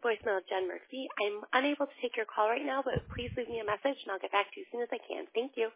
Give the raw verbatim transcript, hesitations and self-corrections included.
voicemail of Jen Murphy. I'm unable to take your call right now, but please leave me a message and I'll get back to you as soon as I can. Thank you.